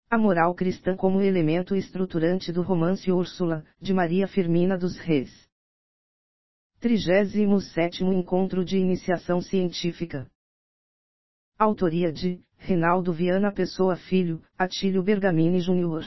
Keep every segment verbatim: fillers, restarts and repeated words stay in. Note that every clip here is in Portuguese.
A moral cristã como elemento estruturante do romance Úrsula, de Maria Firmina dos Reis. trigésimo sétimo Encontro de Iniciação Científica. Autoria de Reinaldo Viana Pessoa Filho, Atílio Bergamini Júnior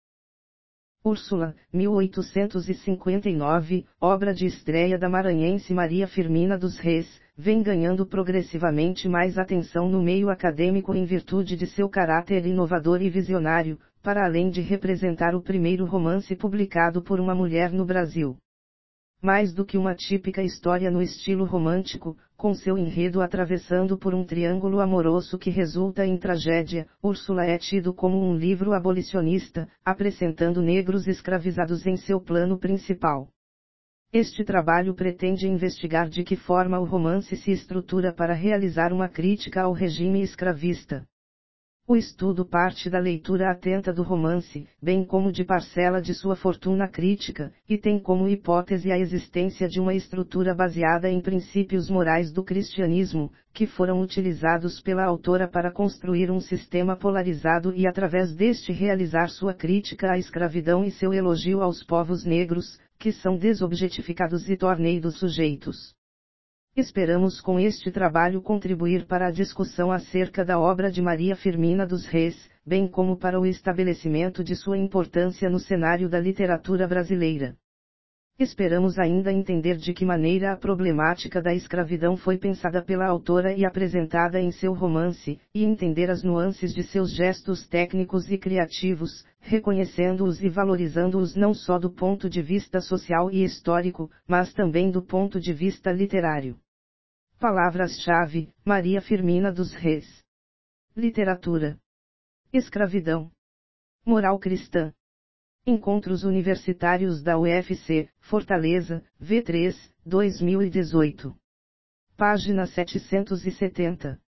Úrsula, mil oitocentos e cinquenta e nove, obra de estreia da maranhense Maria Firmina dos Reis, vem ganhando progressivamente mais atenção no meio acadêmico em virtude de seu caráter inovador e visionário, para além de representar o primeiro romance publicado por uma mulher no Brasil. Mais do que uma típica história no estilo romântico, com seu enredo atravessando por um triângulo amoroso que resulta em tragédia, Úrsula é tido como um livro abolicionista, apresentando negros escravizados em seu plano principal. Este trabalho pretende investigar de que forma o romance se estrutura para realizar uma crítica ao regime escravista. O estudo parte da leitura atenta do romance, bem como de parcela de sua fortuna crítica, e tem como hipótese a existência de uma estrutura baseada em princípios morais do cristianismo, que foram utilizados pela autora para construir um sistema polarizado e através deste realizar sua crítica à escravidão e seu elogio aos povos negros, que são desobjetificados e torneiros sujeitos. Esperamos com este trabalho contribuir para a discussão acerca da obra de Maria Firmina dos Reis, bem como para o estabelecimento de sua importância no cenário da literatura brasileira. Esperamos ainda entender de que maneira a problemática da escravidão foi pensada pela autora e apresentada em seu romance, e entender as nuances de seus gestos técnicos e criativos, reconhecendo-os e valorizando-os não só do ponto de vista social e histórico, mas também do ponto de vista literário. Palavras-chave: Maria Firmina dos Reis. Literatura. Escravidão. Moral cristã. Encontros Universitários da U F C, Fortaleza, V três, dois mil e dezoito. Página setecentos e setenta.